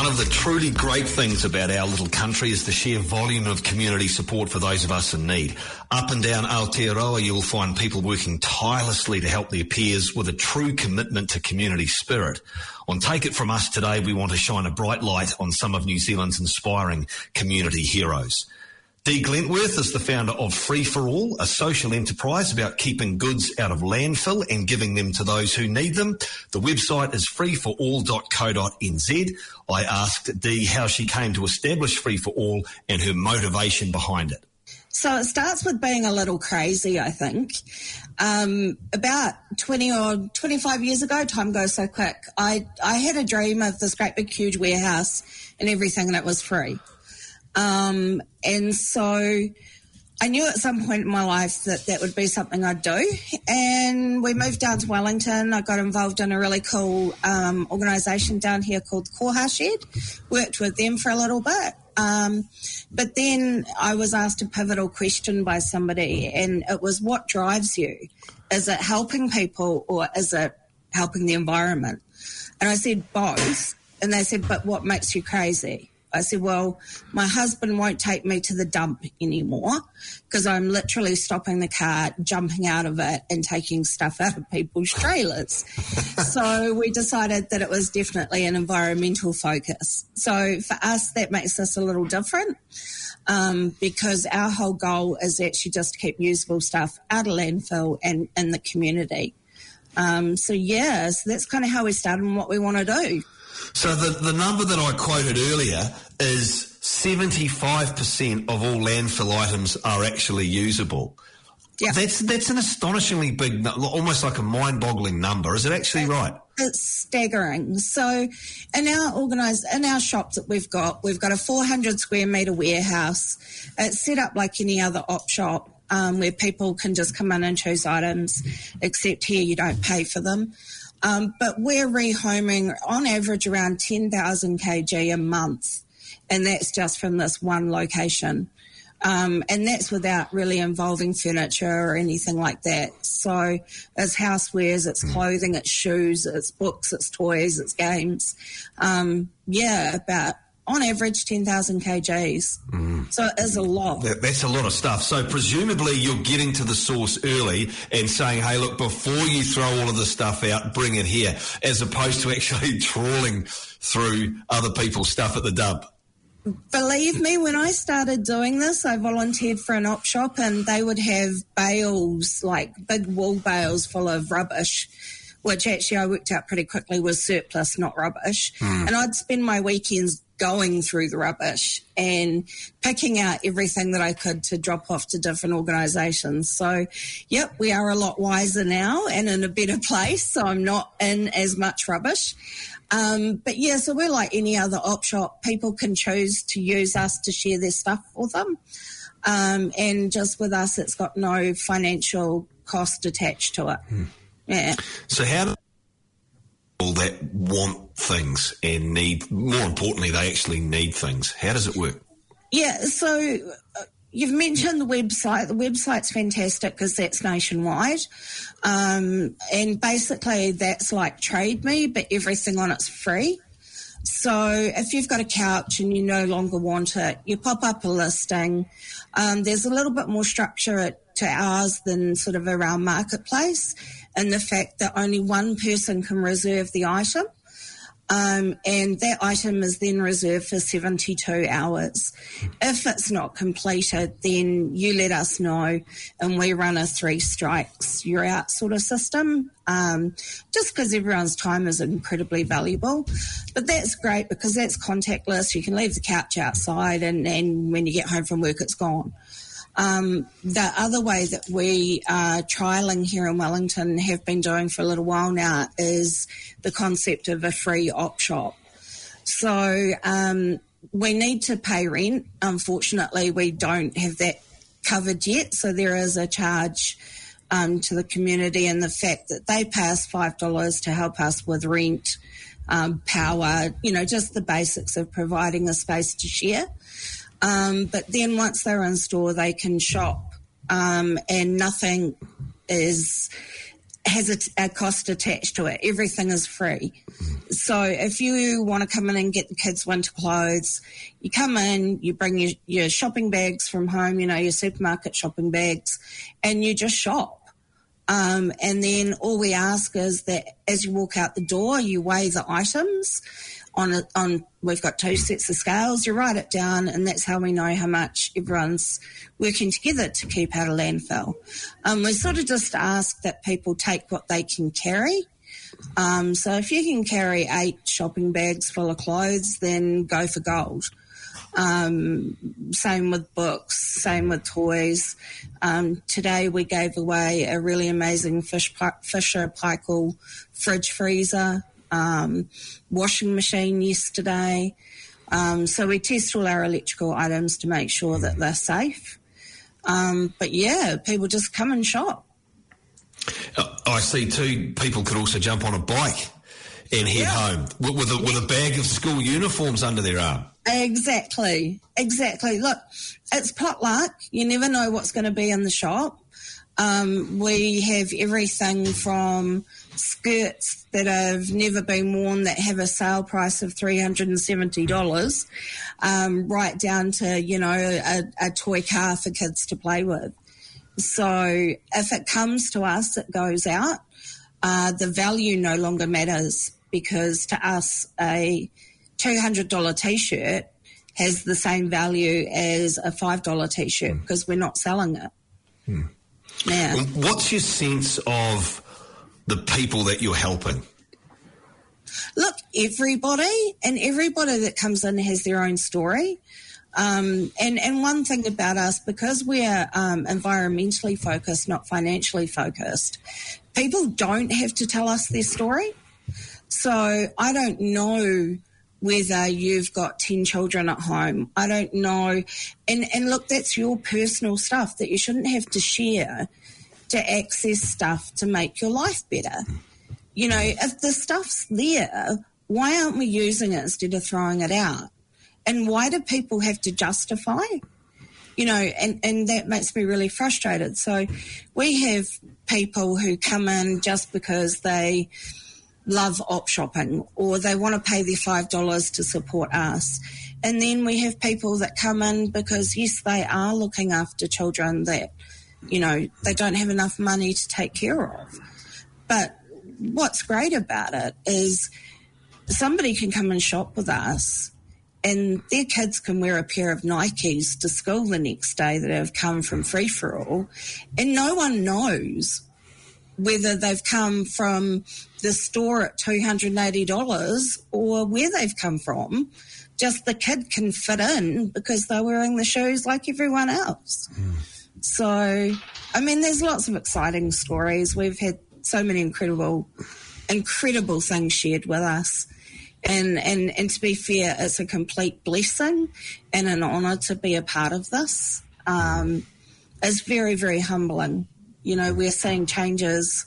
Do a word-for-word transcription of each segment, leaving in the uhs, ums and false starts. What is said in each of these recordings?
One of the truly great things about our little country is the sheer volume of community support for those of us in need. Up and down Aotearoa, you'll find people working tirelessly to help their peers with a true commitment to community spirit. On Take It From Us today, we want to shine a bright light on some of New Zealand's inspiring community heroes. Dee Glentworth is the founder of Free For All, a social enterprise about keeping goods out of landfill and giving them to those who need them. The website is free for all dot co dot n z. I asked Dee how she came to establish Free For All and her motivation behind it. So it starts with being a little crazy, I think. Um, about twenty or twenty-five years ago, time goes so quick, I, I had a dream of this great big huge warehouse and everything, and it was free. Um, and so I knew at some point in my life that that would be something I'd do. And we moved down to Wellington. I got involved in a really cool um, organisation down here called Koha Shed. Worked with them for a little bit. Um, but then I was asked a pivotal question by somebody, and it was, what drives you? Is it helping people or is it helping the environment? And I said both. And they said, but what makes you crazy? I said, well, my husband won't take me to the dump anymore because I'm literally stopping the car, jumping out of it and taking stuff out of people's trailers. So we decided that it was definitely an environmental focus. So for us, that makes us a little different um, because our whole goal is actually just to keep usable stuff out of landfill and in the community. Um, so, yeah, so that's kind of how we started and what we want to do. So the, the number that I quoted earlier is seventy-five percent of all landfill items are actually usable. Yeah. That's that's an astonishingly big, almost like a mind-boggling number. Is it actually right? It's staggering. So in our organised, in our shop that we've got, we've got a four hundred square metre warehouse. It's set up like any other op shop um, where people can just come in and choose items, except here you don't pay for them. Um, but we're rehoming on average around ten thousand kilograms a month, and that's just from this one location. Um, and that's without really involving furniture or anything like that. So it's housewares, it's clothing, it's shoes, it's books, it's toys, it's games. Um, yeah, about on average ten thousand kilograms. Mm. So it is a lot. That, that's a lot of stuff. So presumably you're getting to the source early and saying, hey, look, before you throw all of this stuff out, bring it here, as opposed to actually trawling through other people's stuff at the dump. Believe me, when I started doing this, I volunteered for an op shop and they would have bales, like big wool bales full of rubbish, which actually I worked out pretty quickly was surplus, not rubbish. Mm. And I'd spend my weekends going through the rubbish and picking out everything that I could to drop off to different organisations. So, yep, we are a lot wiser now and in a better place, so I'm not in as much rubbish. Um, but, yeah, so we're like any other op shop. People can choose to use us to share their stuff for them. Um, and just with us, it's got no financial cost attached to it. Mm. Yeah. So how do people that want things and need, more importantly, they actually need things, how does it work? Yeah, so uh, you've mentioned the website. The website's fantastic because that's nationwide. Um, and basically that's like Trade Me, but everything on it's free. So if you've got a couch and you no longer want it, you pop up a listing. Um, there's a little bit more structure to ours than sort of around Marketplace, and the fact that only one person can reserve the item. Um, and that item is then reserved for seventy-two hours. If it's not completed, then you let us know and we run a three strikes, you're out sort of system, um, just because everyone's time is incredibly valuable. But that's great because that's contactless. You can leave the couch outside and, and when you get home from work, it's gone. Um, the other way that we are trialling here in Wellington and have been doing for a little while now is the concept of a free op shop. So um, we need to pay rent. Unfortunately, we don't have that covered yet. So there is a charge um, to the community, and the fact that they pay us five dollars to help us with rent, um, power, you know, just the basics of providing a space to share. Um, but then once they're in store, they can shop, um, and nothing is has a, a cost attached to it. Everything is free. So if you want to come in and get the kids winter clothes, you come in, you bring your, your shopping bags from home, you know, your supermarket shopping bags, and you just shop. Um, and then all we ask is that as you walk out the door, you weigh the items on a, on. We've got two sets of scales. You write it down, and that's how we know how much everyone's working together to keep out of landfill. Um, we sort of just ask that people take what they can carry. Um, so if you can carry eight shopping bags full of clothes, then go for gold. Um, same with books, same with toys. Um, today we gave away a really amazing Fish, Fisher Paykel fridge freezer, um, washing machine yesterday. Um, so we test all our electrical items to make sure that they're safe. Um, but yeah, people just come and shop. Uh, I see too, people could also jump on a bike and head yeah. home with, with, a, with a bag of school uniforms under their arm. Exactly, exactly. Look, it's potluck. You never know what's going to be in the shop. Um, we have everything from skirts that have never been worn that have a sale price of three hundred seventy dollars, um, right down to, you know, a, a toy car for kids to play with. So if it comes to us, it goes out. Uh, the value no longer matters, because to us, a two hundred dollars T-shirt has the same value as a five dollars T-shirt, because mm. we're not selling it. Mm. Yeah. What's your sense of the people that you're helping? Look, everybody, and everybody that comes in has their own story. Um, and, and one thing about us, because we're um, environmentally focused, not financially focused, people don't have to tell us their story. So I don't know whether you've got ten children at home. I don't know. And, and look, that's your personal stuff that you shouldn't have to share to access stuff to make your life better. You know, if the stuff's there, why aren't we using it instead of throwing it out? And why do people have to justify? You know, and, and that makes me really frustrated. So we have people who come in just because they love op shopping, or they want to pay their five dollars to support us. And then we have people that come in because, yes, they are looking after children that, you know, they don't have enough money to take care of. But what's great about it is somebody can come and shop with us, and their kids can wear a pair of Nikes to school the next day that have come from Free For All, and no one knows whether they've come from the store at two hundred eighty dollars or where they've come from. Just the kid can fit in because they're wearing the shoes like everyone else. Mm. So, I mean, there's lots of exciting stories. We've had so many incredible, incredible things shared with us. And, and, and to be fair, it's a complete blessing and an honour to be a part of this. Um, it's very, very humbling. You know, we're seeing changes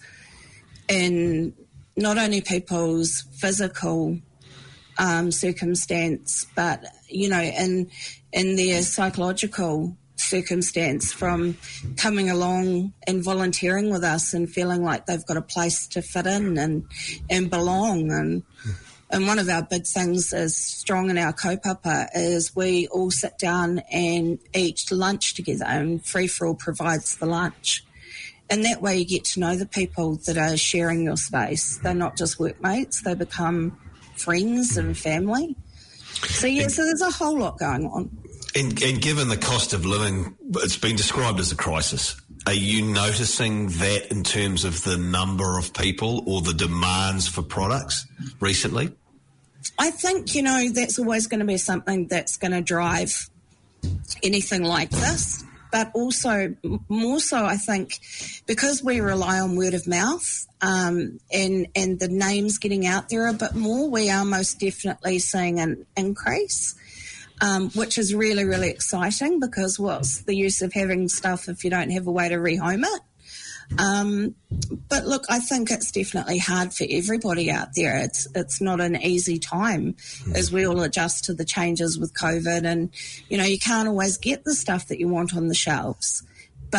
in not only people's physical um, circumstance, but, you know, in, in their psychological circumstance, from coming along and volunteering with us and feeling like they've got a place to fit in and, and belong. And And one of our big things is strong in our kaupapa is we all sit down and eat lunch together, and Free For All provides the lunch. And that way you get to know the people that are sharing your space. They're not just workmates, they become friends and family. So, yeah, and, so there's a whole lot going on. And, and given the cost of living, it's been described as a crisis. Are you noticing that in terms of the number of people or the demands for products recently? I think, you know, that's always going to be something that's going to drive anything like this. But also, more so, I think, because we rely on word of mouth um, and, and the names getting out there a bit more, we are most definitely seeing an increase. Um, which is really, really exciting, because what's the use of having stuff if you don't have a way to rehome it? Um, but look, I think it's definitely hard for everybody out there. It's it's not an easy time mm. as we all adjust to the changes with COVID, and, you know, you can't always get the stuff that you want on the shelves. But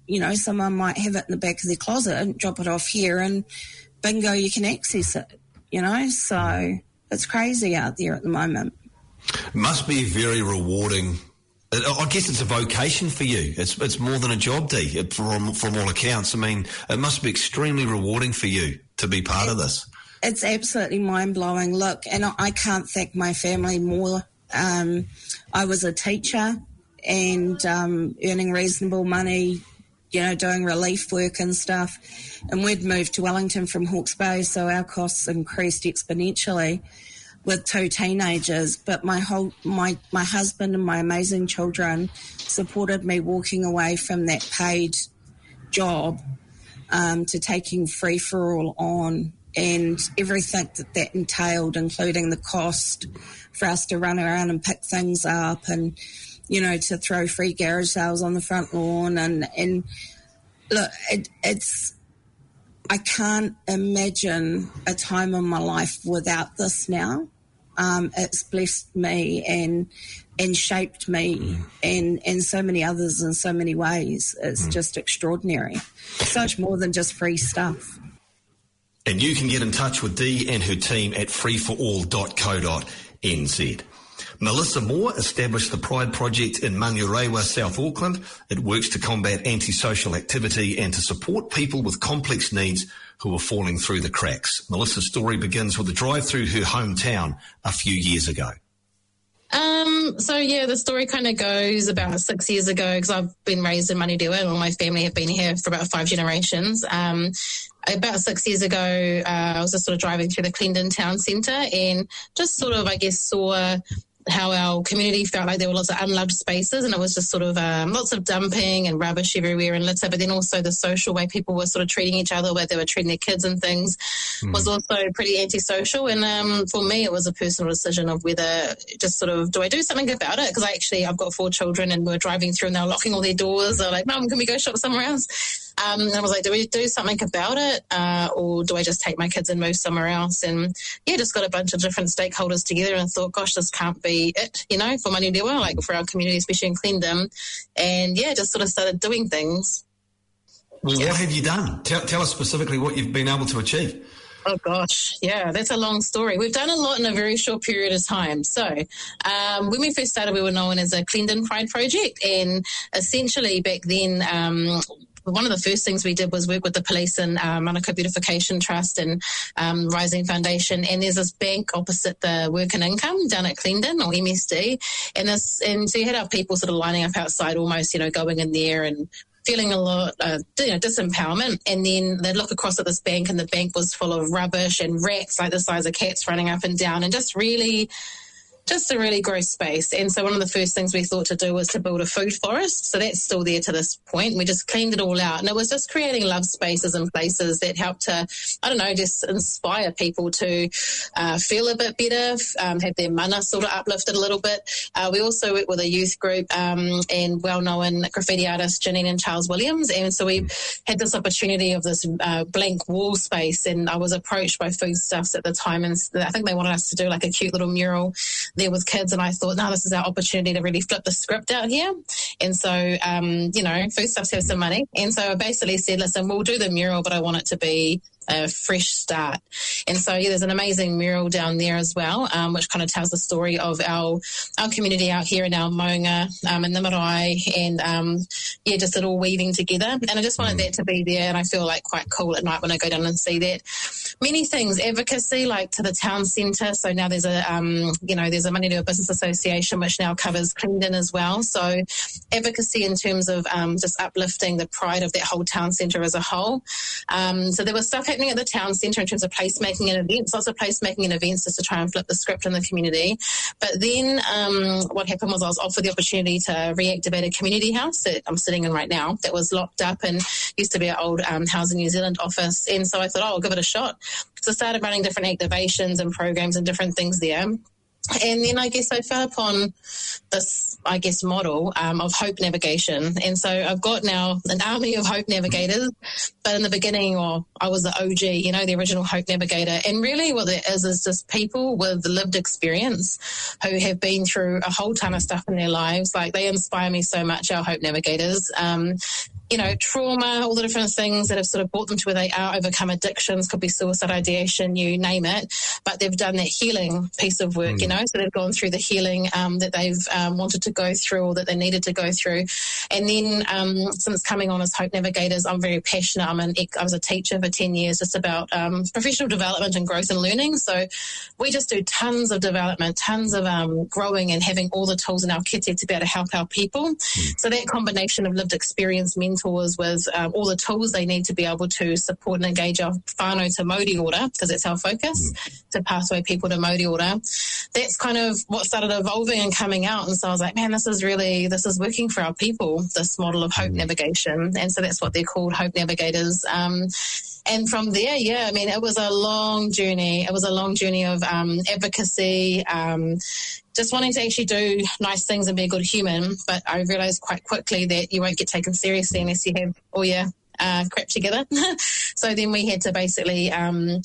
you know, someone might have it in the back of their closet and drop it off here and bingo, you can access it, you know. So it's crazy out there at the moment. It must be very rewarding. I guess it's a vocation for you. It's it's more than a job, Dee, from, from all accounts. I mean, it must be extremely rewarding for you to be part of this. It's absolutely mind-blowing. Look, and I can't thank my family more. Um, I was a teacher and um, earning reasonable money, you know, doing relief work and stuff. And we'd moved to Wellington from Hawke's Bay, so our costs increased exponentially with two teenagers. But my whole my my husband and my amazing children supported me walking away from that paid job um, to taking Free For All on, and everything that that entailed, including the cost for us to run around and pick things up, and you know, to throw free garage sales on the front lawn, and and look, it, it's. I can't imagine a time in my life without this now. Um, it's blessed me and and shaped me mm. and, and so many others in so many ways. It's mm. just extraordinary. So much more than just free stuff. And you can get in touch with Dee and her team at free for all dot co dot n z. Melissa Moore established the Pride Project in Manurewa, South Auckland. It works to combat antisocial activity and to support people with complex needs who are falling through the cracks. Melissa's story begins with a drive through her hometown a few years ago. Um, so, yeah, the story kind of goes about six years ago, because I've been raised in Manurewa and all my family have been here for about five generations. Um, about six years ago, uh, I was just sort of driving through the Clendon town centre and just sort of, I guess, saw how our community felt like there were lots of unloved spaces, and it was just sort of um, lots of dumping and rubbish everywhere and litter, but then also the social way people were sort of treating each other, where they were treating their kids and things, mm. was also pretty antisocial. And um, for me, it was a personal decision of whether just sort of, do I do something about it? Because I actually, I've got four children and we're driving through and they're locking all their doors. They're like, Mum, can we go shop somewhere else? Um, and I was like, do we do something about it, uh, or do I just take my kids and move somewhere else? And yeah, just got a bunch of different stakeholders together and thought, gosh, this can't be it, you know, for Manurewa, like for our community, especially in Clendon. And yeah, just sort of started doing things. Well, yeah. What have you done? Tell, tell us specifically what you've been able to achieve. Oh, gosh, yeah, that's a long story. We've done a lot in a very short period of time. So um, when we first started, we were known as a Clendon Pride Project, and essentially back then um, one of the first things we did was work with the police and uh, Manukau Beautification Trust and um, Rising Foundation. And there's this bank opposite the Work and Income down at Clendon, or M S D. And this, and so you had our people sort of lining up outside, almost, you know, going in there and feeling a lot, uh, you know, disempowerment. And then they'd look across at this bank, and the bank was full of rubbish and rats like the size of cats running up and down, and just really... just a really gross space. And so one of the first things we thought to do was to build a food forest. So that's still there to this point. We just cleaned it all out. And it was just creating love spaces and places that help to, I don't know, just inspire people to uh, feel a bit better, um, have their mana sort of uplifted a little bit. Uh, we also work with a youth group um, and well-known graffiti artist Janine and Charles Williams. And so we had this opportunity of this uh, blank wall space. And I was approached by Foodstuffs at the time, and I think they wanted us to do like a cute little mural there with kids, and I thought, no, this is our opportunity to really flip the script out here. And so, um, you know, Foodstuffs have some money, and so I basically said, listen, we'll do the mural, but I want it to be a fresh start. And so, yeah, there's an amazing mural down there as well, um, which kind of tells the story of our our community out here in our maunga um, in the marae, and um, yeah, just it all weaving together. And I just wanted that to be there, and I feel like quite cool at night when I go down and see that. Many things, advocacy, like to the town centre. So now there's a, um, you know, there's a Manurewa Business Association which now covers Clendon as well. So advocacy in terms of um, just uplifting the pride of that whole town centre as a whole. Um, so there was stuff happening at the town centre in terms of placemaking and events, lots of placemaking and events just to try and flip the script in the community. But then um, what happened was I was offered the opportunity to reactivate a community house that I'm sitting in right now that was locked up and used to be our old um, Housing New Zealand office. And so I thought, oh, I'll give it a shot. So I started running different activations and programs and different things there. And then I guess I fell upon this, I guess, model um, of Hope Navigation. And so I've got now an army of Hope Navigators. But in the beginning, well, I was the O G, you know, the original Hope Navigator. And really what it is is just people with lived experience who have been through a whole ton of stuff in their lives. Like, they inspire me so much, our Hope Navigators. Um, you know, trauma, all the different things that have sort of brought them to where they are, overcome addictions, could be suicide ideation, you name it. But they've done that healing piece of work, mm. you know, so they've gone through the healing um, that they've um, wanted to go through or that they needed to go through. And then um, since coming on as Hope Navigators, I'm very passionate. I'm an, I was a teacher for ten years, just about um, professional development and growth and learning. So we just do tons of development, tons of um, growing and having all the tools in our kit set to be able to help our people. Mm. So that combination of lived experience mentors with um, all the tools they need to be able to support and engage our whānau to Māori order, because that's our focus, mm. to pathway people to Māori order. That's kind of what started evolving and coming out. And so I was like, man, this is really, this is working for our people, this model of hope mm. navigation. And so that's what they're called, Hope Navigators. Um, And from there, yeah, I mean, it was a long journey. It was a long journey of um, advocacy, um, just wanting to actually do nice things and be a good human. But I realised quite quickly that you won't get taken seriously unless you have all your uh, crap together. So then we had to basically... Um,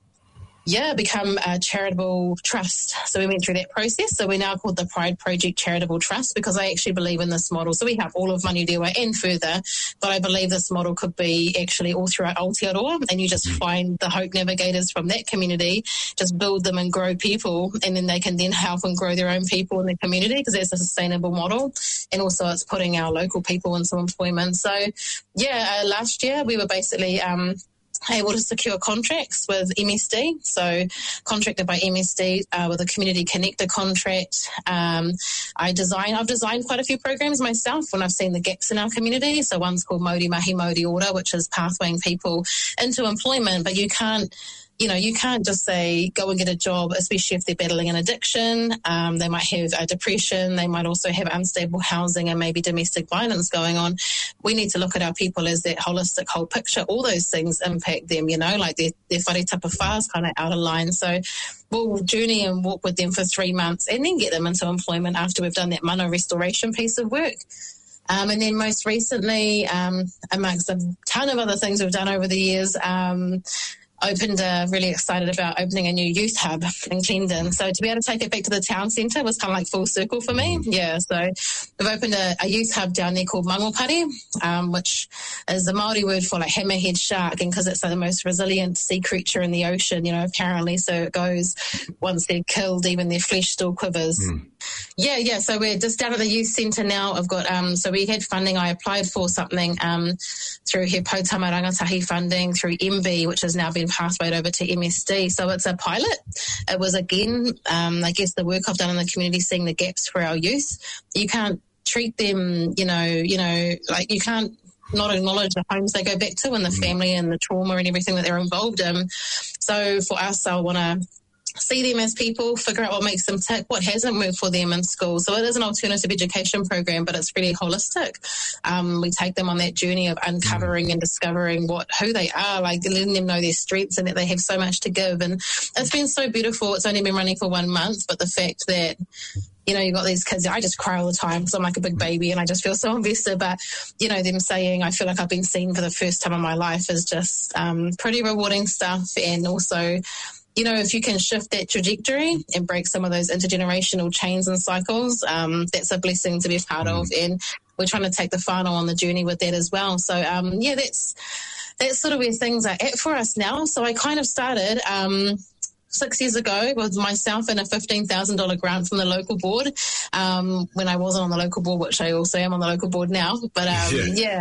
Yeah, become a charitable trust. So we went through that process. So we're now called the Pride Project Charitable Trust, because I actually believe in this model. So we have all of Manurewa and further, but I believe this model could be actually all throughout Aotearoa, and you just find the Hope Navigators from that community, just build them and grow people, and then they can then help and grow their own people in the community, because that's a sustainable model. And also it's putting our local people into employment. So, yeah, uh, last year we were basically... Um, able to secure contracts with M S D, so contracted by M S D uh, with a community connector contract. Um, I design, I've designed quite a few programs myself when I've seen the gaps in our community. So one's called Māori Mahi Māori Order, which is pathwaying people into employment, but you can't You know, you can't just say, go and get a job, especially if they're battling an addiction. Um, they might have a depression. They might also have unstable housing and maybe domestic violence going on. We need to look at our people as that holistic whole picture. All those things impact them, you know, like their, their whare tapa whā is kind of out of line. So we'll journey and walk with them for three months and then get them into employment after we've done that mana restoration piece of work. Um, and then most recently, um, amongst a ton of other things we've done over the years, um, opened a, really excited about opening a new youth hub in Clendon. So to be able to take it back to the town centre was kind of like full circle for me. Yeah, so we've opened a, a youth hub down there called Mangopare, um, which is the Māori word for like hammerhead shark, and because it's like the most resilient sea creature in the ocean, you know, apparently. So it goes, once they're killed, even their flesh still quivers. Mm. Yeah, yeah, so we're just down at the youth centre now. I've got, um, so we had funding. I applied for something um, through He Poutama Rangatahi funding through M B, which has now been pathwayed over to M S D. So it's a pilot. It was, again, um, I guess the work I've done in the community, seeing the gaps for our youth. You can't treat them, you know, you know, like you can't not acknowledge the homes they go back to and the family and the trauma and everything that they're involved in. So for us, I want to see them as people, figure out what makes them tick, what hasn't worked for them in school. So it is an alternative education program, but it's really holistic. Um, we take them on that journey of uncovering and discovering what who they are, like letting them know their strengths and that they have so much to give. And it's been so beautiful. It's only been running for one month, but the fact that, you know, you've got these kids, I just cry all the time because I'm like a big baby and I just feel so invested. But, you know, them saying, I feel like I've been seen for the first time in my life is just um, pretty rewarding stuff. And also, you know, if you can shift that trajectory and break some of those intergenerational chains and cycles, um, that's a blessing to be a part of. And we're trying to take the whānau on the journey with that as well. So, um, yeah, that's that's sort of where things are at for us now. So I kind of started um, six years ago with myself and a fifteen thousand dollars grant from the local board um, when I wasn't on the local board, which I also am on the local board now. But, um, yeah. yeah.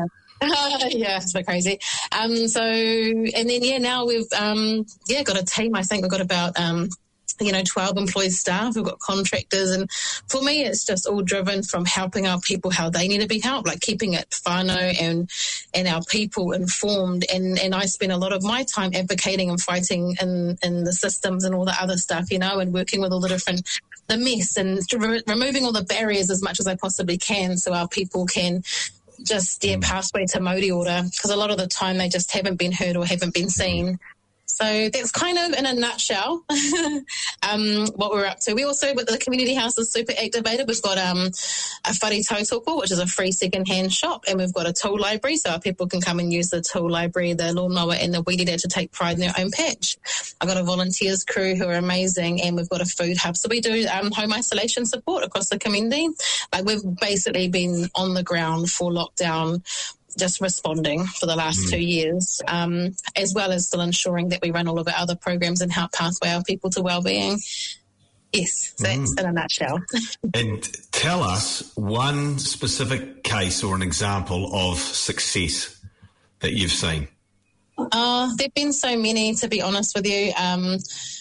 yeah, it's a bit crazy. Um, so, and then, yeah, now we've, um, yeah, got a team. I think we've got about, um, you know, twelve employed staff. We've got contractors. And for me, it's just all driven from helping our people how they need to be helped, like keeping it whānau and, and our people informed. And, and I spend a lot of my time advocating and fighting in, in the systems and all the other stuff, you know, and working with all the different, the mess and re- removing all the barriers as much as I possibly can so our people can just steer pathway to Māori order, because a lot of the time they just haven't been heard or haven't been seen. So that's kind of in a nutshell um, what we're up to. We also, with the community house is super activated. We've got um, a whare tautoko, which is a free second-hand shop, and we've got a tool library, so our people can come and use the tool library, the lawnmower and the weed eater to take pride in their own patch. I've got a volunteers crew who are amazing, and we've got a food hub. So we do um, home isolation support across the community. Like we've basically been on the ground for lockdown, just responding for the last mm. two years, um, as well as still ensuring that we run all of our other programs and help pathway our people to wellbeing. Yes, that's mm. in a nutshell. And tell us one specific case or an example of success that you've seen. Uh, there have been so many, to be honest with you. Um,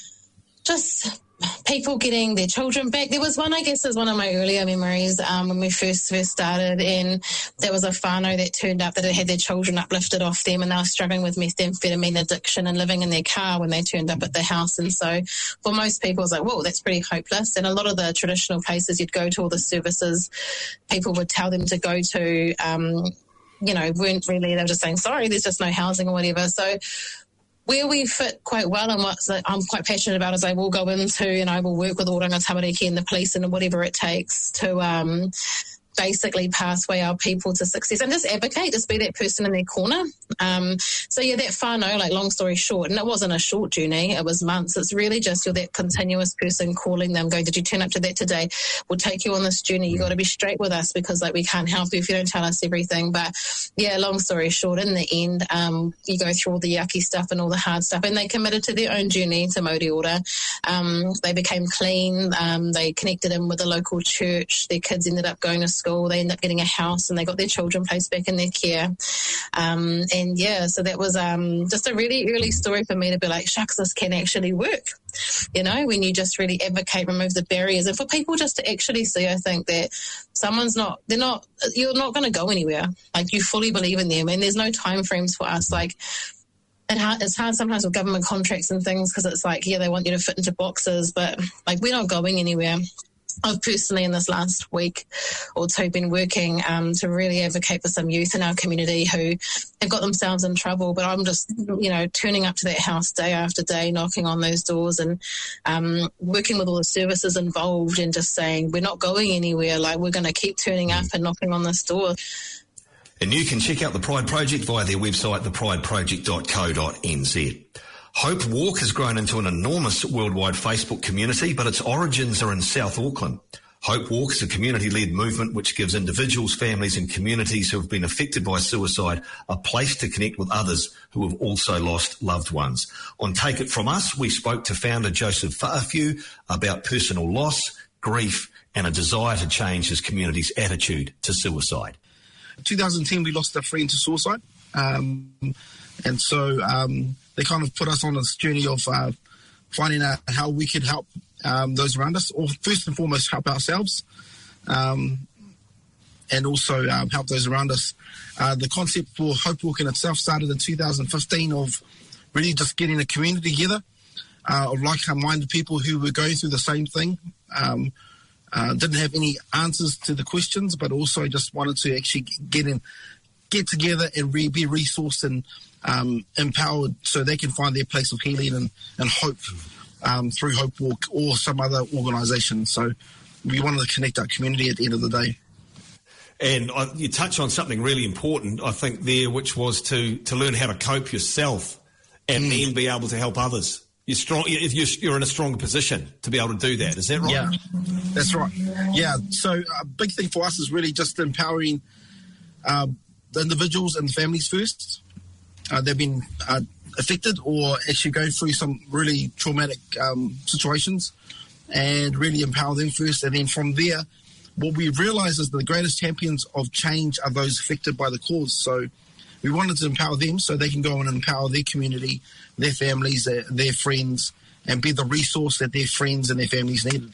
just people getting their children back. There was one, I guess, is one of my earlier memories um, when we first first started, and there was a whānau that turned up that had had their children uplifted off them, and they were struggling with methamphetamine addiction and living in their car when they turned up at the house. And so for most people, it's like, whoa, that's pretty hopeless. And a lot of the traditional places you'd go to, all the services, people would tell them to go to, um, you know, weren't really, they were just saying, sorry, there's just no housing or whatever. So where we fit quite well and what I'm quite passionate about is I will go into and I will work with Oranga Tamariki and the police and whatever it takes to um, basically pathway our people to success and just advocate, just be that person in their corner. Um, so, yeah, that whānau, like long story short, and it wasn't a short journey, it was months. It's really just you're that continuous person calling them, going, did you turn up to that today? We'll take you on this journey. You got to be straight with us because, like, we can't help you if you don't tell us everything. But, yeah, long story short, in the end, um, you go through all the yucky stuff and all the hard stuff, and they committed to their own journey to Mauri Ora. Um, they became clean. Um, they connected in with the local church. Their kids ended up going to school. They ended up getting a house and they got their children placed back in their care. Um, and yeah, so that was um, just a really early story for me to be like, shucks, this can actually work. You know, when you just really advocate, remove the barriers. And for people just to actually see, I think that someone's not, they're not, you're not going to go anywhere. Like you fully believe in them and there's no time frames for us. Like, It hard, it's hard sometimes with government contracts and things because it's like, yeah, they want you to fit into boxes, but like we're not going anywhere. I've personally in this last week or two been working um, to really advocate for some youth in our community who have got themselves in trouble, but I'm just, you know, turning up to that house day after day, knocking on those doors and um, working with all the services involved and just saying we're not going anywhere, like we're going to keep turning up and knocking on this door. And you can check out the Pride Project via their website, the pride project dot co dot n z. Hope Walk has grown into an enormous worldwide Facebook community, but its origins are in South Auckland. Hope Walk is a community-led movement which gives individuals, families and communities who have been affected by suicide a place to connect with others who have also lost loved ones. On Take It From Us, we spoke to founder Joseph Fa'awhiu about personal loss, grief and a desire to change his community's attitude to suicide. In two thousand ten, we lost a friend to suicide. Um, and so um, they kind of put us on this journey of uh, finding out how we could help um, those around us, or first and foremost, help ourselves, um, and also um, help those around us. Uh, the concept for Hope Walk in itself started in two thousand fifteen of really just getting a community together uh, of like-minded people who were going through the same thing. Um, uh, didn't have any answers to the questions, but also just wanted to actually get in, get together and re- be resourced and um, empowered so they can find their place of healing and, and hope um, through Hope Walk or some other organisation. So we wanted to connect our community at the end of the day. And I, you touch on something really important, I think, there, which was to, to learn how to cope yourself and mm. then be able to help others. You're strong. You're, you're in a stronger position to be able to do that. Is that right? Yeah, that's right. Yeah. So a big thing for us is really just empowering uh, the individuals and the families first. Uh, they've been uh, affected or actually going through some really traumatic um, situations, and really empower them first. And then from there, what we realise is the greatest champions of change are those affected by the cause. So we wanted to empower them so they can go and empower their community, their families, their, their friends, and be the resource that their friends and their families needed.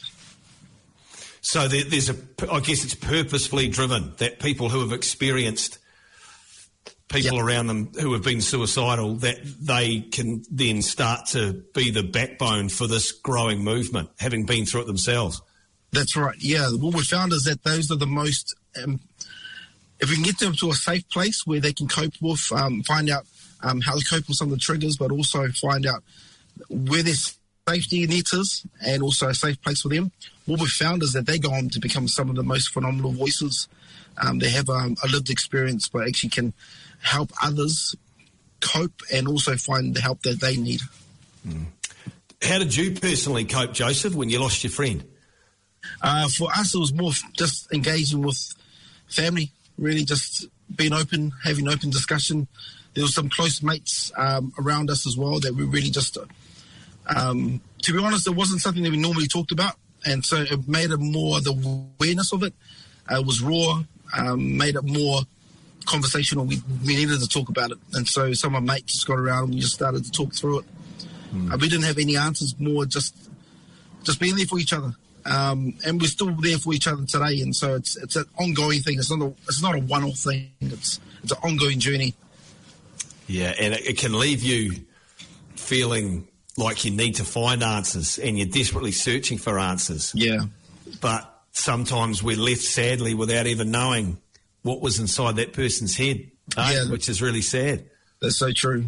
So there, there's a, I guess it's purposefully driven, that people who have experienced people yep. around them who have been suicidal, that they can then start to be the backbone for this growing movement, having been through it themselves. That's right, yeah. What we found is that those are the most... Um, if we can get them to a safe place where they can cope with, um, find out um, how to cope with some of the triggers, but also find out where their safety net is and also a safe place for them, what we've found is that they go on to become some of the most phenomenal voices. Um, they have um, a lived experience, but actually can help others cope and also find the help that they need. Mm. How did you personally cope, Joseph, when you lost your friend? Uh, for us, it was more just engaging with family, really just being open, having open discussion. There were some close mates um, around us as well that we really just, um, to be honest, it wasn't something that we normally talked about. And so it made it more, the awareness of it uh, was raw, um, made it more conversational. We, we needed to talk about it. And so some of my mates just got around and we just started to talk through it. Mm. Uh, we didn't have any answers, more just just being there for each other. Um, and we're still there for each other today. And so it's it's an ongoing thing. It's not a, it's not a one-off thing. It's, it's an ongoing journey. Yeah, and it, it can leave you feeling like you need to find answers and you're desperately searching for answers. Yeah. But sometimes we're left sadly without even knowing what was inside that person's head, eh? Yeah. Which is really sad. That's so true.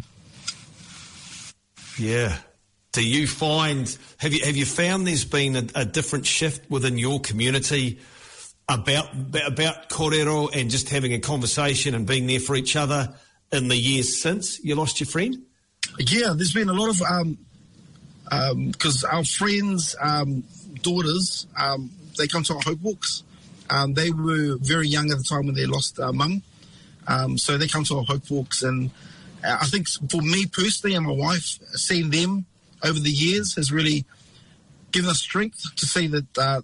Yeah. Do you find, have you have you found there's been a, a different shift within your community about about kōrero and just having a conversation and being there for each other in the years since you lost your friend? Yeah, there's been a lot of, um, because um, our friends' um, daughters, um, they come to our Hope Walks. Um, they were very young at the time when they lost uh, mum. Um, so they come to our Hope Walks. And uh, I think for me personally and my wife, seeing them over the years has really given us strength to see that uh,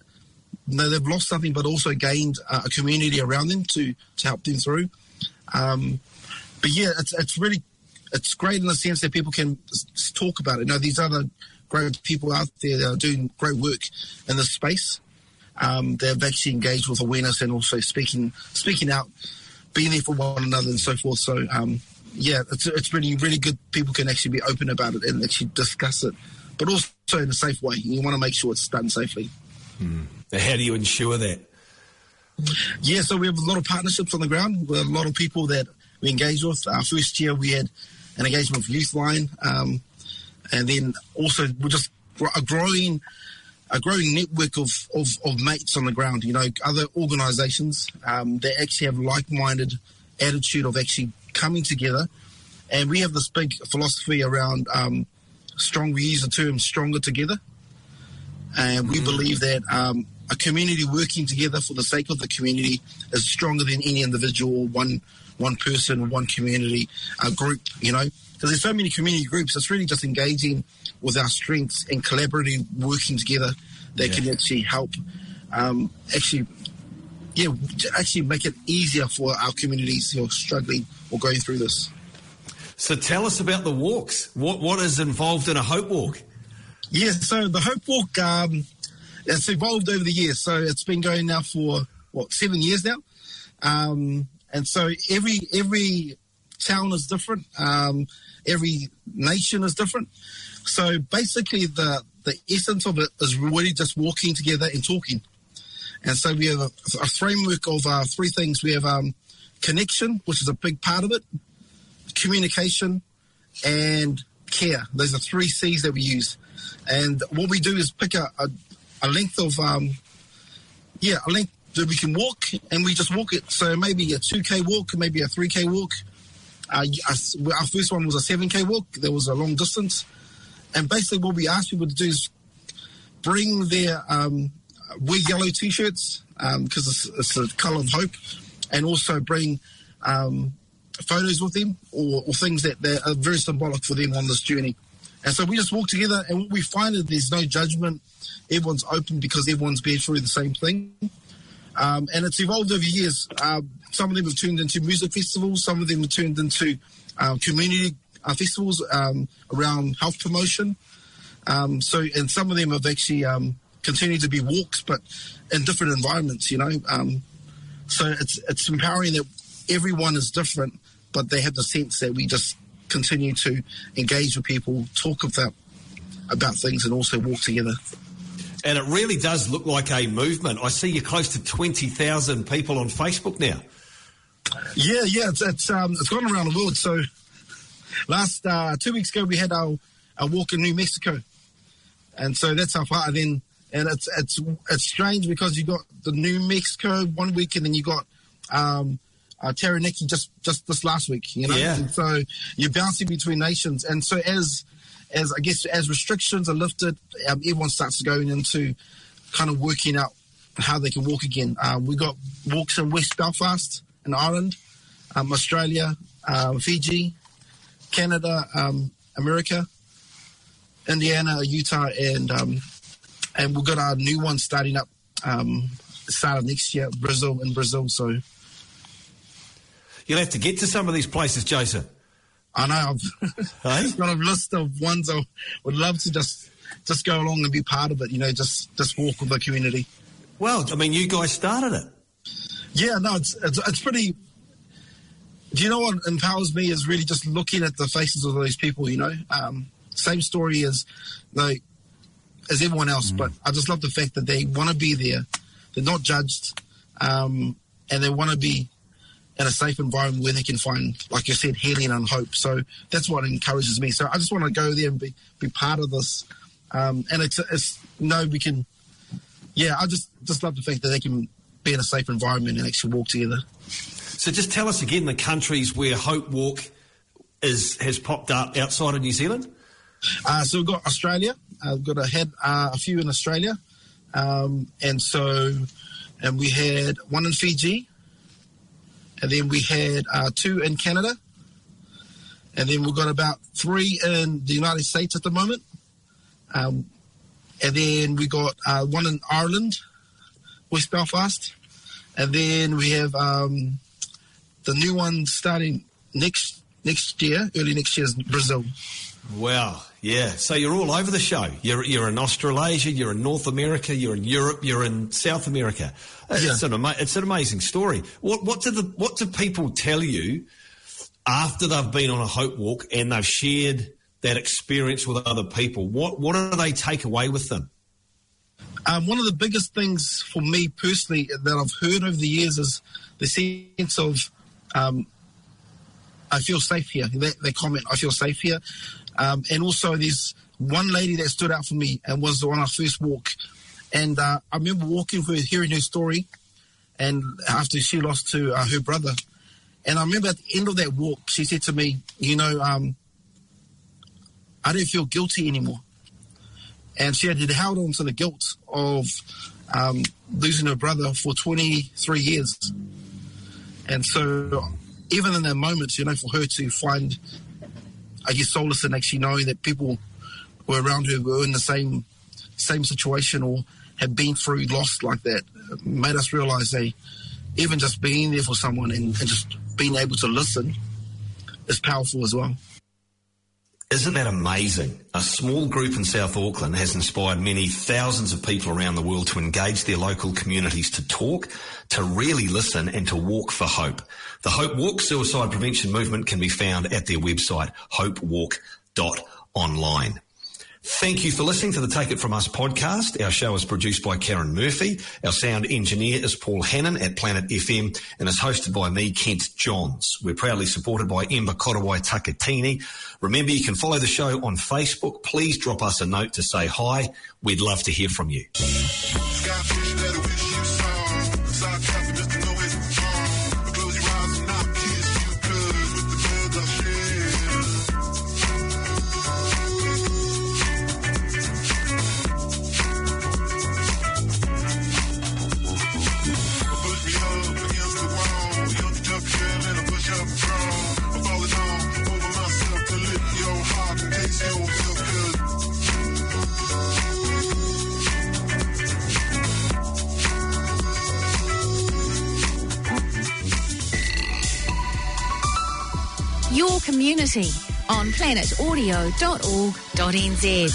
no, they've lost something but also gained uh, a community around them to, to help them through. Um, but yeah, it's it's really it's great in the sense that people can s- talk about it. You know, these other great people out there that are doing great work in this space. Um, they've actually engaged with awareness and also speaking speaking out, being there for one another and so forth. So um, yeah, it's it's really really good. People can actually be open about it and actually discuss it, but also in a safe way. You want to make sure it's done safely. Hmm. How do you ensure that? Yeah, so we have a lot of partnerships on the ground. We have a lot of people that we engage with. Our first year we had an engagement with Youthline, um, and then also we're just a growing a growing network of, of, of mates on the ground, you know, other organisations um, that actually have like-minded attitude of actually coming together. And we have this big philosophy around um, strong, we use the term stronger together. And we mm-hmm. believe that um, a community working together for the sake of the community is stronger than any individual, one one person, one community, a group, you know. Because there's so many community groups, it's really just engaging with our strengths and collaborating, working together that yeah. can actually help um, actually, yeah, actually make it easier for our communities who are struggling or going through this. So tell us about the walks. What What is involved in a Hope Walk? Yeah, so the Hope Walk, um, it's evolved over the years. So it's been going now for, what, seven years now? Um, and so every every town is different. Um, every nation is different. So basically the, the essence of it is really just walking together and talking. And so we have a, a framework of uh, three things. We have um, connection, which is a big part of it, communication, and care. Those are three C's that we use. And what we do is pick a, a, a length of, um, yeah, a length that we can walk, and we just walk it. So maybe a two K walk, maybe a three K walk. Uh, our first one was a seven K walk. There was a long distance. And basically what we ask people to do is bring their, um, wear yellow T-shirts because um, it's, it's the colour of hope, and also bring um, photos with them or, or things that, that are very symbolic for them on this journey. And so we just walk together, and what we find is there's no judgment. Everyone's open because everyone's been through the same thing. Um, and it's evolved over years. Uh, some of them have turned into music festivals. Some of them have turned into uh, community uh, festivals um, around health promotion. Um, so, and some of them have actually um, continued to be walks, but in different environments, you know. Um, so it's it's empowering that everyone is different, but they have the sense that we just continue to engage with people, talk about about things, and also walk together. And it really does look like a movement. I see you're close to twenty thousand people on Facebook now. Yeah, yeah, it's it's, um, it's gone around the world. So last uh, two weeks ago, we had our, our walk in New Mexico, and so that's our part. Then, and it's it's it's strange because you got the New Mexico one week, and then you got um, uh, Taranaki just just this last week. You know, yeah. And so you're bouncing between nations, and so as As I guess as restrictions are lifted, um, everyone starts going into kind of working out how they can walk again. Um, we got walks in West Belfast and Ireland, um, Australia, um, Fiji, Canada, um, America, Indiana, Utah, and um, and we've got our new one starting up um, start of next year, Brazil and Brazil. So you'll have to get to some of these places, Jason. I know. I've hey? got a list of ones I would love to just just go along and be part of it. You know, just just walk with the community. Well, I mean, you guys started it. Yeah, no, it's it's, it's pretty. Do you know what empowers me is really just looking at the faces of those people. You know, um, same story as like as everyone else, mm. but I just love the fact that they want to be there. They're not judged, um, and they want to be in a safe environment where they can find, like you said, healing and hope. So that's what encourages me. So I just want to go there and be, be part of this. Um, and it's, it's, you know, we can, yeah, I just, just love the fact that they can be in a safe environment and actually walk together. So just tell us again the countries where Hope Walk is has popped up outside of New Zealand. Uh, so we've got Australia. Uh, we've got a, had uh, a few in Australia. Um, and so, and we had one in Fiji. And then we had uh, two in Canada. And then we've got about three in the United States at the moment. Um, and then we got uh, one in Ireland, West Belfast. And then we have um, the new one starting next next year, early next year, is Brazil. Wow, yeah. So you're all over the show. You're you're in Australasia, you're in North America, you're in Europe, you're in South America. It's, yeah. an, ama- it's an amazing story. What what do the what do people tell you after they've been on a Hope Walk and they've shared that experience with other people? What what do they take away with them? Um, one of the biggest things for me personally that I've heard over the years is the sense of um, I feel safe here. They, they comment, I feel safe here. Um, and also there's one lady that stood out for me and was on our first walk. And uh, I remember walking with her, hearing her story, and after she lost to uh, her brother. And I remember at the end of that walk, she said to me, you know, um, I don't feel guilty anymore. And she had held on to the guilt of um, losing her brother for twenty-three years. And so even in that moment, you know, for her to find, I guess, solace in actually knowing that people were around her who were in the same same situation or had been through loss like that, made us realise that even just being there for someone and, and just being able to listen is powerful as well. Isn't that amazing? A small group in South Auckland has inspired many thousands of people around the world to engage their local communities, to talk, to really listen, and to walk for hope. The Hope Walk suicide prevention movement can be found at their website, hope walk dot online. Thank you for listening to the Take It From Us podcast. Our show is produced by Karen Murphy. Our sound engineer is Paul Hannon at Planet F M and is hosted by me, Kent Johns. We're proudly supported by Ember Korowai Takatini. Remember, you can follow the show on Facebook. Please drop us a note to say hi. We'd love to hear from you. Your community on planet audio dot org dot n z.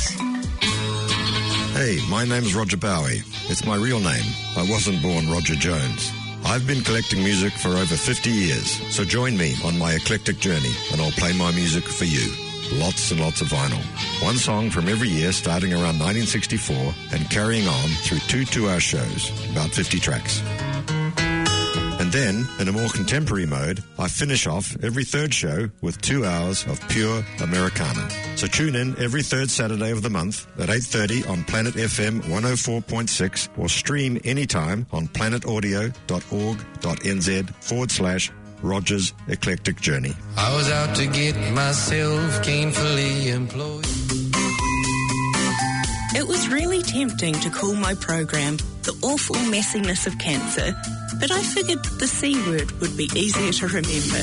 Hey, my name's Roger Bowie. It's my real name. I wasn't born Roger Jones. I've been collecting music for over fifty years, so join me on my eclectic journey and I'll play my music for you. Lots and lots of vinyl. One song from every year starting around nineteen sixty-four and carrying on through two two-hour shows, about fifty tracks. And then, in a more contemporary mode, I finish off every third show with two hours of pure Americana. So tune in every third Saturday of the month at eight thirty on Planet F M one oh four point six or stream anytime on planet audio dot org dot n z forward slash Roger's Eclectic Journey. I was out to get myself gainfully employed. It was really tempting to call my program the awful messiness of cancer, but I figured the C word would be easier to remember.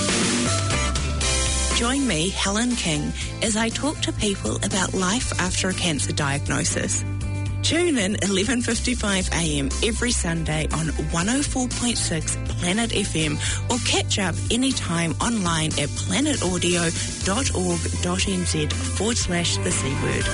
Join me, Helen King, as I talk to people about life after a cancer diagnosis. Tune in eleven fifty-five a m every Sunday on one oh four point six Planet F M, or catch up anytime online at planetaudio.org.nz forward slash the C word.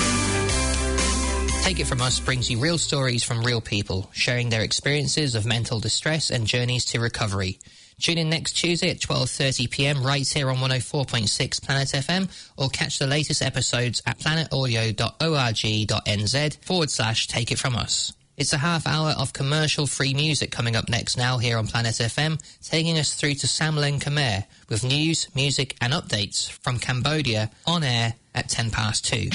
Take It From Us brings you real stories from real people, sharing their experiences of mental distress and journeys to recovery. Tune in next Tuesday at twelve thirty p m right here on one oh four point six Planet F M, or catch the latest episodes at planetaudio.org.nz forward slash Take It From Us. It's a half hour of commercial-free music coming up next now here on Planet F M, taking us through to Samleng Khmer with news, music and updates from Cambodia on air at ten past two.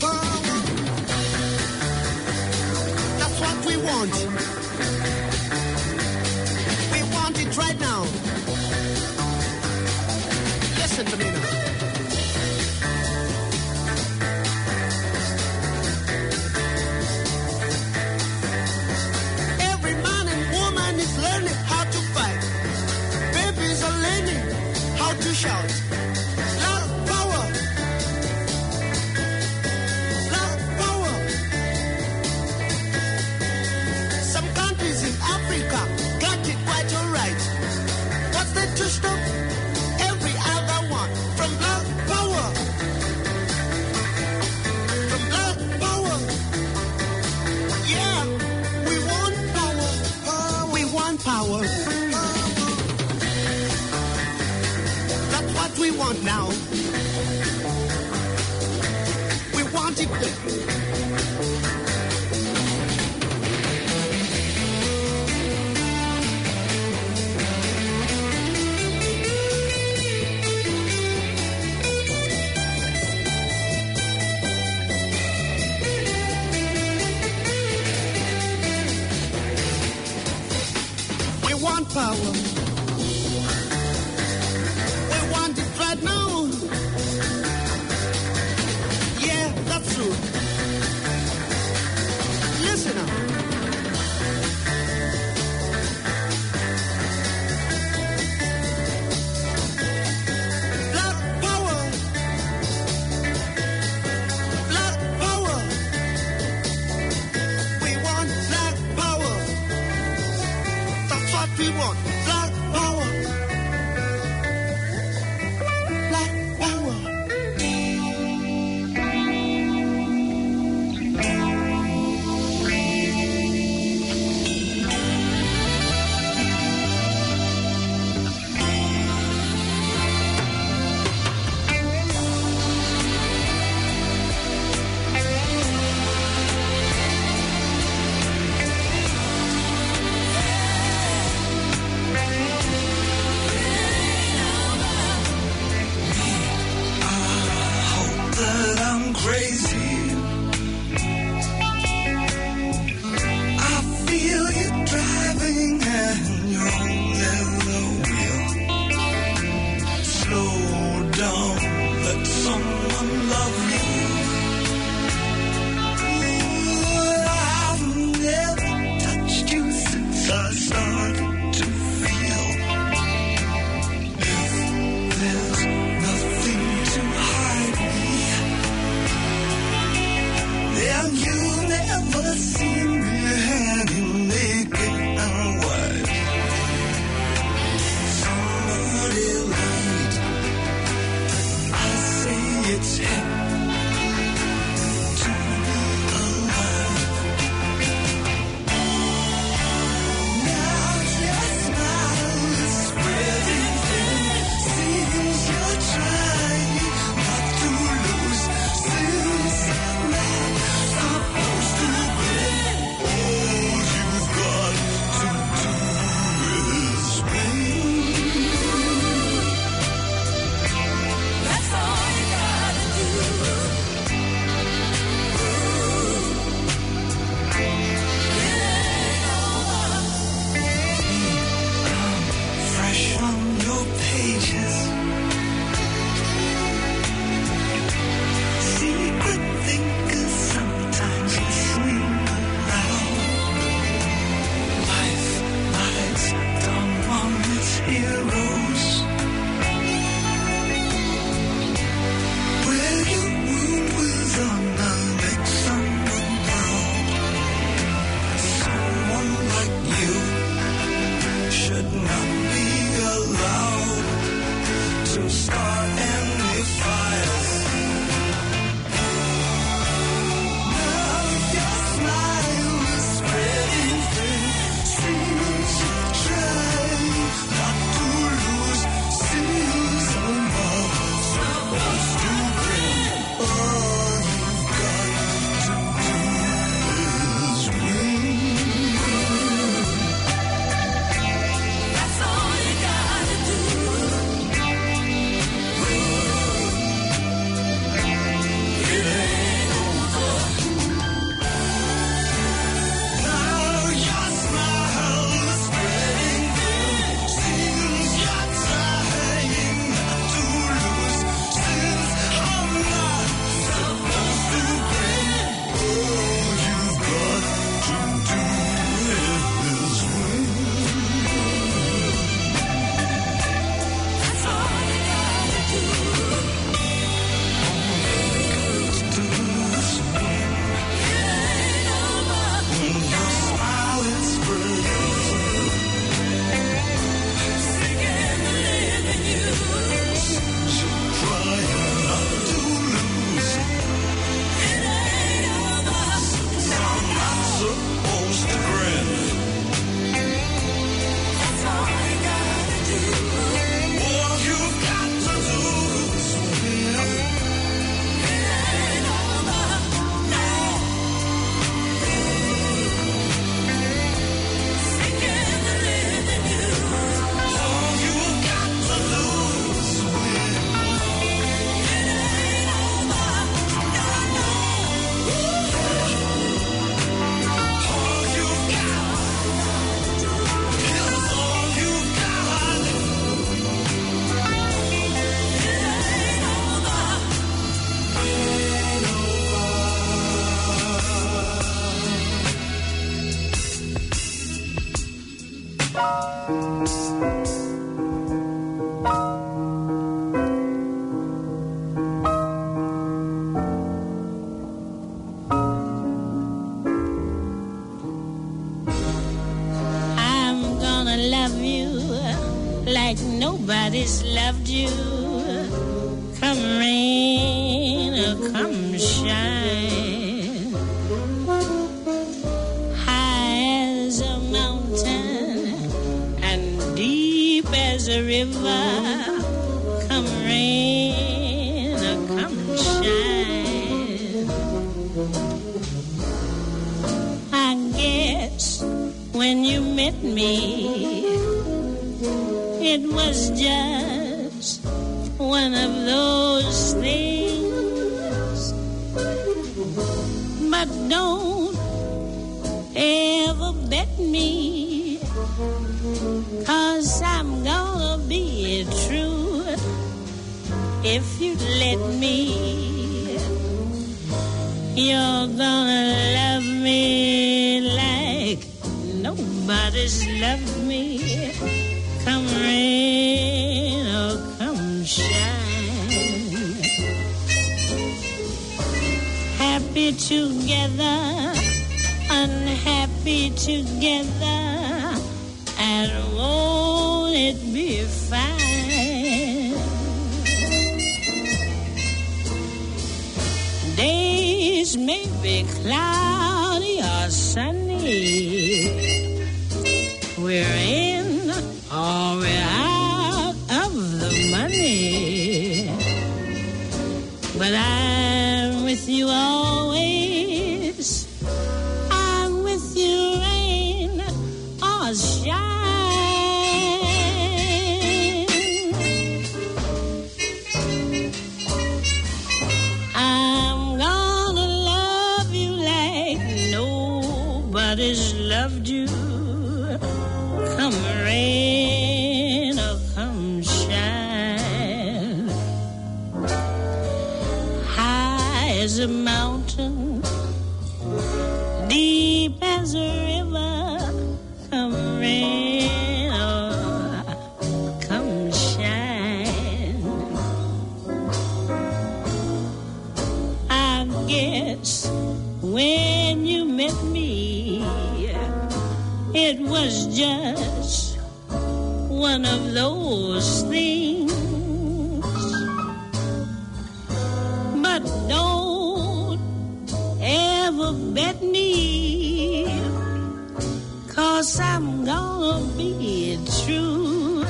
power. That's what we want. We want it right now. Listen to me now. Every man and woman is learning how to fight. Babies are learning how to shout. Love, power. Love, power. Some countries in Africa got it quite alright. What's there to stop every other one from love, power? From love, power. Yeah, we want power. power. We want power. That's what we want now. We want it. We want power. We want it right now. Yeah, that's true. Listen up. Black power. Black power. We want black power. That's what we want. Black power. Black power. That I'm crazy. I feel you driving and you're holding the wheel. Slow down, let someone love you. Ooh, I've never touched you since I started to feel. If there's nothing to hide me, and you never see me hanging naked and white. Somebody lied. I say it's him to be alive. Now your smile is spreading thin. Seems you're trying not to lose. Since I'm supposed to win. like nobody's loved you. Come rain or come shine, high as a mountain and deep as a river. Come rain or come shine. I guess when you met me, it was just one of those things. But don't ever bet me, 'cause I'm gonna be true if you let me. You're gonna love me like nobody's loved me. Come rain or come shine, happy together, unhappy together, and won't it be fine? Days may be cloudy or sunny, we're in or we're out of the money, but I'm with you always. I'm with you rain or shine. I'm gonna love you like nobody's loved you. Come rain or come shine, high as a mountain, deep as a river. Come rain or come shine. I guess when you met me, it was just one of those things. But don't ever bet me, 'cause I'm gonna be true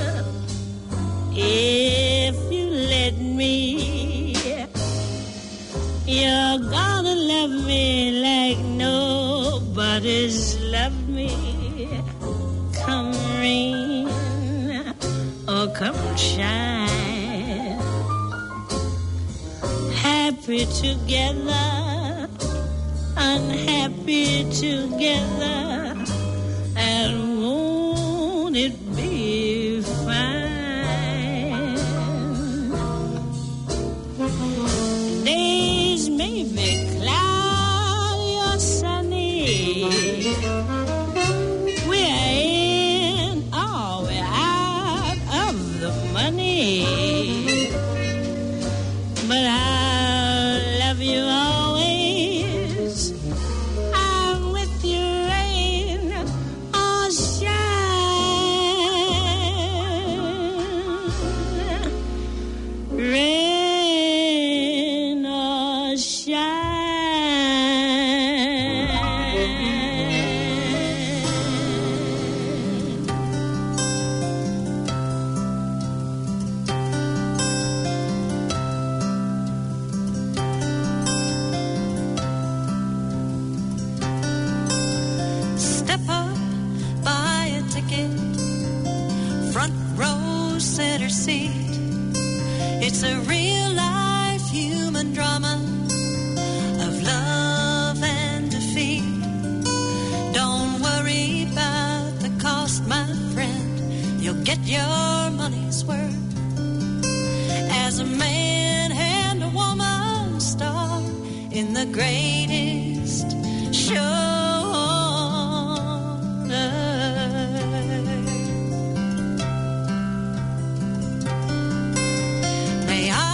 if you let me. You're gonna love me like nobody's loved me. Come rain or come shine, happy together, unhappy together, and won't it be fine? Days may be cloudy or sunny, we're in or we're out of the money, but I'll love you always. I'm with you rain or shine, rain or shine. Step up, buy a ticket, front row, center seat. It's a real life human drama of love and defeat. Don't worry about the cost, my friend. You'll get your money's worth. As a man and a woman star in the greatest show on earth. May I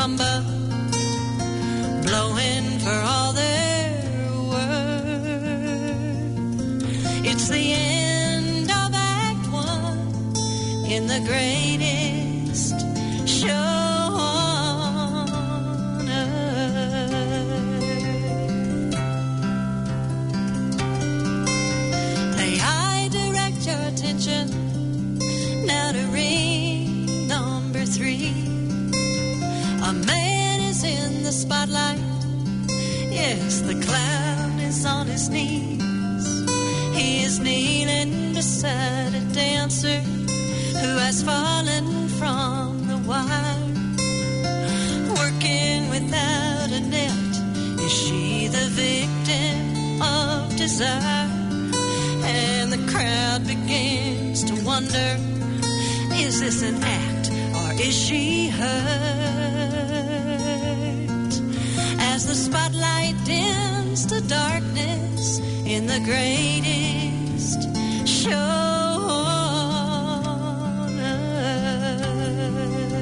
marimba, blowing for all they're worth. It's the end of Act One in the greatest show on earth. May I direct your attention now to ring number three. A man is in the spotlight. Yes, the clown is on his knees. He is kneeling beside a dancer who has fallen from the wire. Working without a net, is she the victim of desire? And the crowd begins to wonder, is this an act or is she hurt? As the spotlight dims to darkness in the greatest show on earth.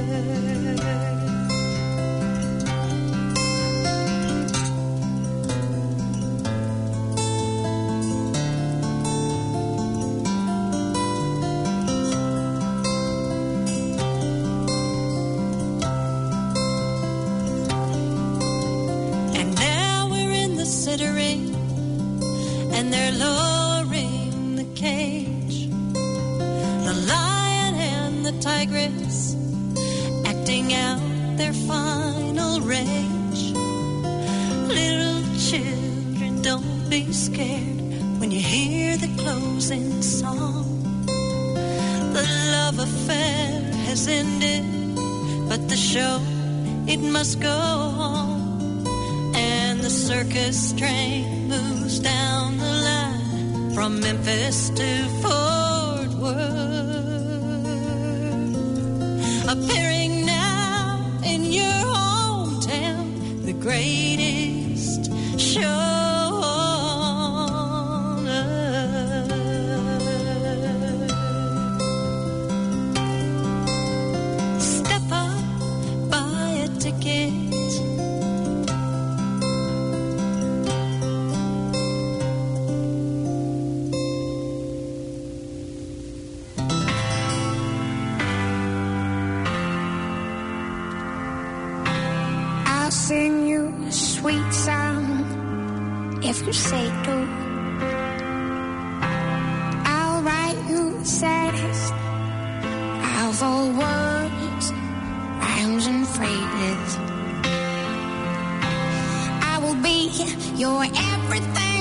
And now we're in the cittery, and they're lowering the cage. The lion and the tigress acting out their final rage. Little children, don't be scared when you hear the closing song. The love affair has ended, but the show, it must go on. And the circus train moves down the line from Memphis to Fort Worth. Appearing now in your hometown, the greatest show on earth. Step up, buy a ticket. Sing you a sweet song if you say to. I'll write you the saddest of all words, rhymes and phrases. I will be your everything